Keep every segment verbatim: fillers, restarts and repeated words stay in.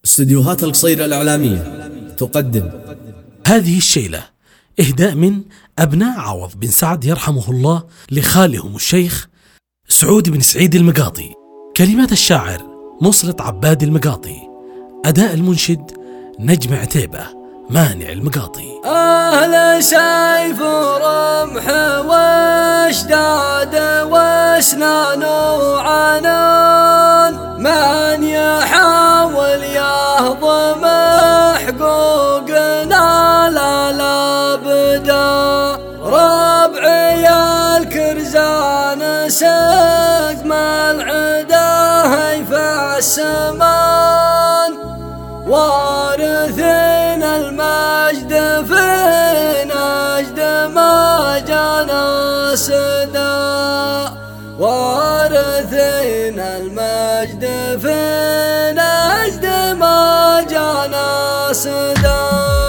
استديوهات القصيرة الإعلامية تقدم هذه الشيلة إهداء من أبناء عوض بن سعد يرحمه الله لخالهم الشيخ سعود بن سعيد المقاطي. كلمات الشاعر مصلت عباد المقاطي. أداء المنشد نجم عتيبة مانع المقاطي. أهل سيف ورمح واشداد واسنان وعنان، من يحاول يهضم حقوقنا لا لا بدا. ربعي الكرزان سقم العدا هيف السمان، وارثين المجد في نجد ما جانا سدا. وارثين المجد في نجد ما جانا سدا.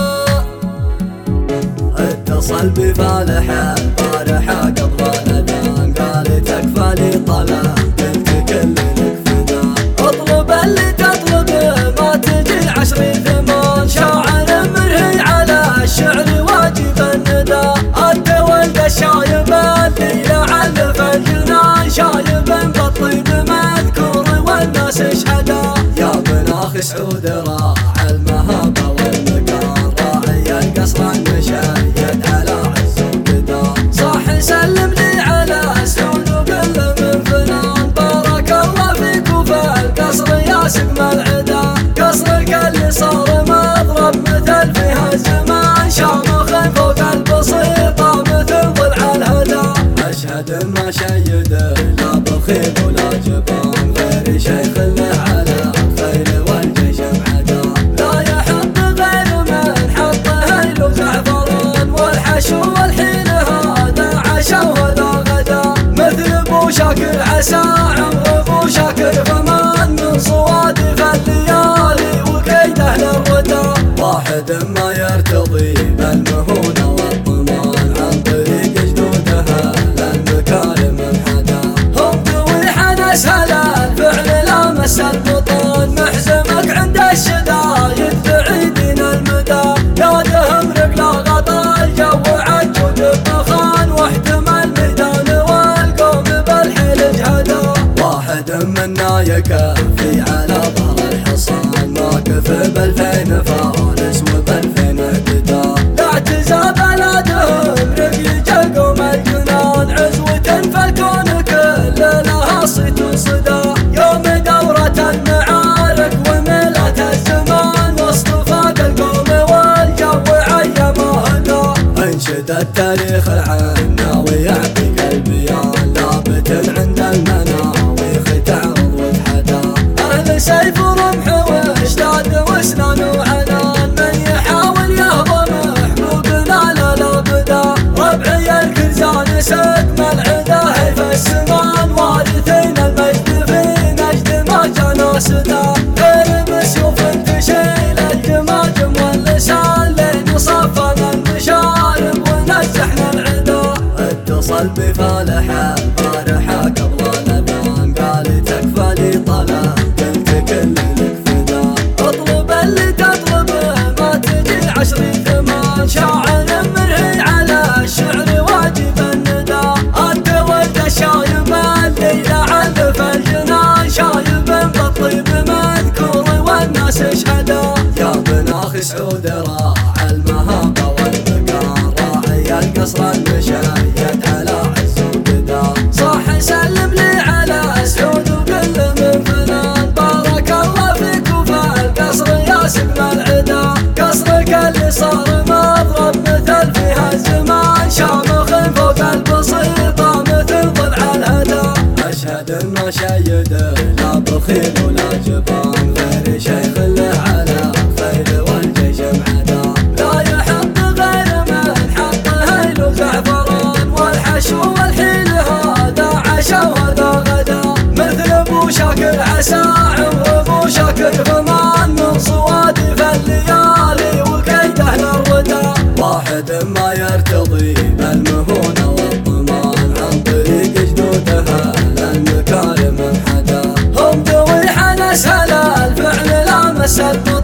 اتصل بفالح البارحة قبل الأذان، قال تكفى لي طلع قلت كل لك فدا. اطلب اللي تطلبه ما تجي عشر ثمان، شاعر مرهي على الشعر واجب الندى. انت ولد الشايب اللي لعل في الجنان، شايب بالطيب مذكور والناس اشهدا. يا بن اخي سعود راعى المهابة والمكان، راعي القصر المشيد على عز وقدا. صح سلم لي على سعود وقل من فنان، بارك الله فيك وفي القصر يا سقم العدا. قصرك اللي صار مضرب مثل في هالزمان، شامخ فوق البسيطة مثل ضلع الهدى. أشهد ما شيد لا بخيل ولا جبان، غير شيخ له على خيل والجيش بعدا. لا يحط غير من حط هيل وزعفران، والحشو والحين هذا عشا وهذا غدا. مثل ابو شاكر عسى عمر ابو شاكر فمان، من صوادف الليالي وكيده للردى. واحد ما يرتضي بالمهونة والضمان، عن طريق جدودها للمكارم انحدى. هم ذوي حنس هلا الفعل لامس البطون، محزمك عند الشدايد بعيدين المدى. يا دهم رجل غطى الجو عجود بخان، واحتمى الميدان والقوم بالحيل جهدا. واحد منا يكفي على ظهر الحصان، واقف بالفين فارس وبالفين اعتدى. اعتزى بلدهم رقي جلقوم الجنان، عزوة فالكون كل لها صيت وصدى. يوم دورة المعارك وملة الزمان، واصطفاق القوم والجو عيما هدى. انشد التاريخ عنا ويعطيك البيان، لابت عند المناويخ تعرض وتحدى. اهل سيف ورمح واشداد واسنان وعنان، من يحاول يهضم حقوقنا لا لا بدا. ربعي الكرزان سقم العدا هيف السمان، وارثين المجد في نجد ما جانا سدا. غير بسيوف تشيل الجماجم واللسان، لين صفنا المشارب ونزحنا العدا. اتصل بفالح البارحة قبل الأذان، قال تكفى لي طلع قلت كل لك فدا. اطلب اللي تطلبه ما تجي عشر ثمان، شاعر مرهي على الشعر واجب الندى. انت ولد الشايب اللي لعل في الجنان، شايب بالطيب مذكور والناس اشهدا. يا بن اخي سعود راعى المهابة والمكان، راعي القصر المشيد على عز وقدا. صح سلم لي على سعود وقل من فنان، بارك الله فيك وفي القصر يا سقم العدا. قصرك اللي صار مضرب مثل في هالزمان، شامخ فوق البسيطة مثل ضلع الهدى. أشهد ما شيد لا بخيل ولا جبان، غير شيخ له على خيل والجيش بعدا. لا يحط غير من حط هيل وزعفران، والحشو والحين هذا عشا وهذا غدا. مثل ابو شاكر عسى عمر ابو شاكر فمان، من صوادف الليالي وكيده للردى. واحد ما يرتضي بالمهونة والضمان، عن طريق جدودها للمكارم انحدى. هم ذوي حنس هلا الفعل لامس البطون،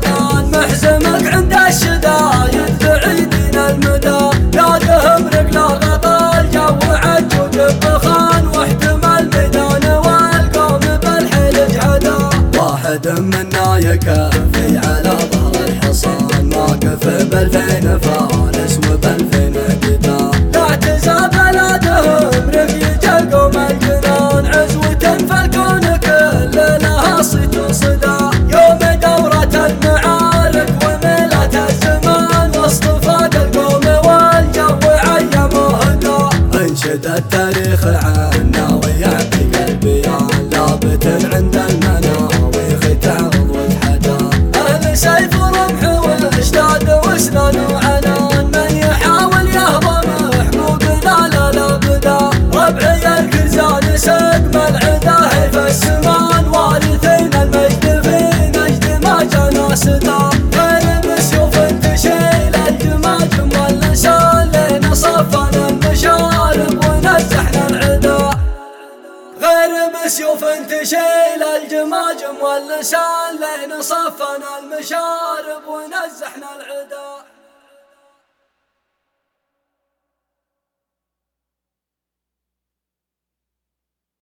واحد منا يكفي على ظهر الحصان، واقف بألفين فارس وبألفين قتال. اعتزى بلادهم رفيج القوم الجنان، عزوة فالكون كل لها صيت وصدى. يوم دورة المعارك وميلة الزمان، واصطفاق القوم والجو عيمه هدى. انشد التاريخ عنا ويعطي قلبيان، لابت عند المناويخ تعرض وتحدى. اهل سيف ورمح واشداد واسنان وعنان، من يحاول يهضم حقوقنا لا لابدا. ربعي الكرزان سقم العدا هيف السمان، وارثين المجد في نجد ما جانا سدا. غير بسيوف تشيل الجماجم واللسان، لين صفنا المشارب ونزحنا العدا. غير بسيوف تشيل الجماجم واللسان، لين صفنا المشارب ونزحنا العدا.